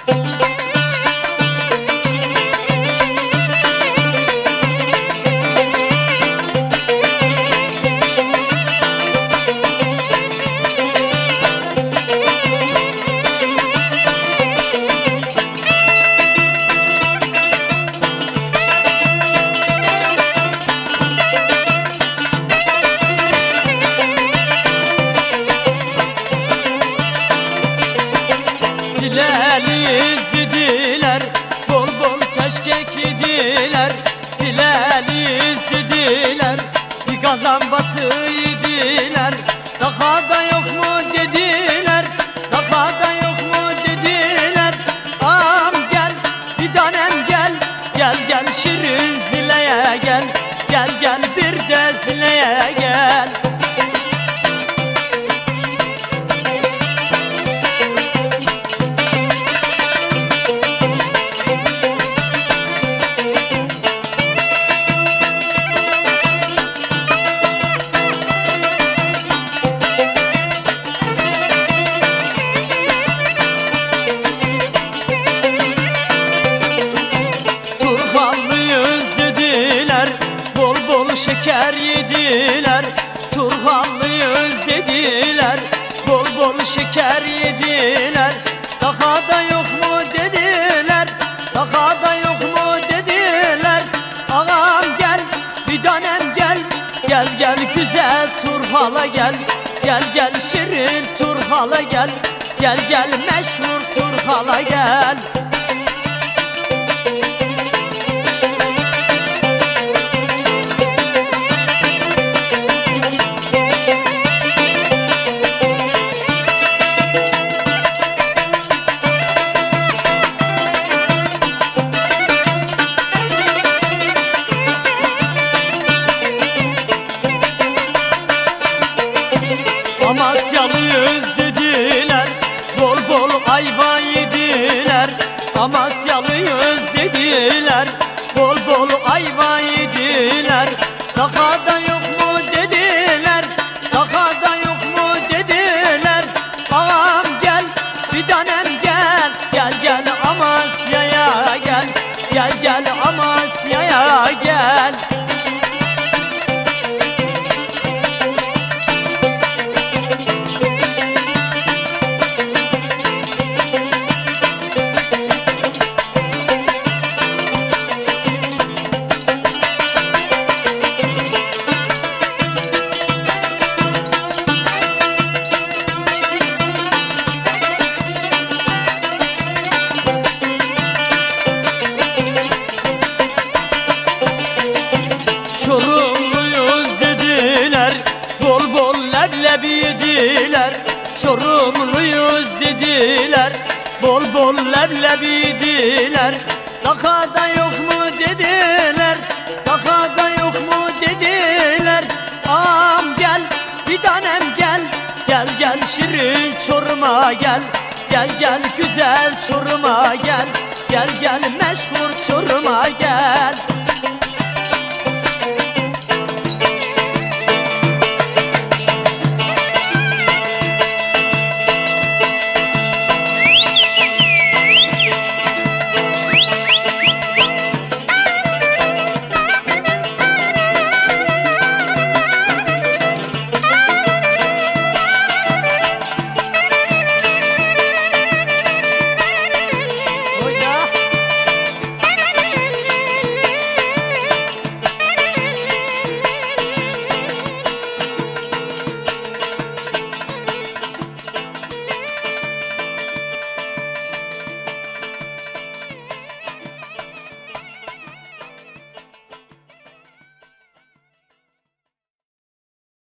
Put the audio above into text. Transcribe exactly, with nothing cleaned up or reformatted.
Sileliyiz dediler, bol bol keşkek yediler. Sileliyiz dediler, bir kazan batı yediler. Daha da yok mu dediler, daha da yok mu dediler. Ağam gel, bir tanem gel, gel gel şirin zileye gel. Gel gel bir de zileye gel. Şeker yediler, Turhanlıyız dediler, bol bol şeker yediler. Daha da yok mu dediler, daha da yok mu dediler. Ağam gel, bir tanem gel, gel gel güzel Turhal'a gel. Gel gel şirin Turhal'a gel, gel gel meşhur Turhal'a gel. Amasyalıyız dediler, bol bol ayva yediler. Amasyalıyız dediler, bol bol ayva yediler. Daha da yok mu dediler, daha da yok mu dediler. Ağam gel, bir tanem gel, gel gel Amasya'ya gel. Gel gel Amasya'ya gel. Çorumluyuz dediler, bol bol leblebi yediler. Çorumluyuz dediler, bol bol leblebi yediler. Daha da yok mu dediler, daha da yok mu dediler. Ağam gel, bir tanem gel, gel gel şirin Çorum'a gel. Gel gel güzel Çorum'a gel, gel gel meşhur Çorum'a gel.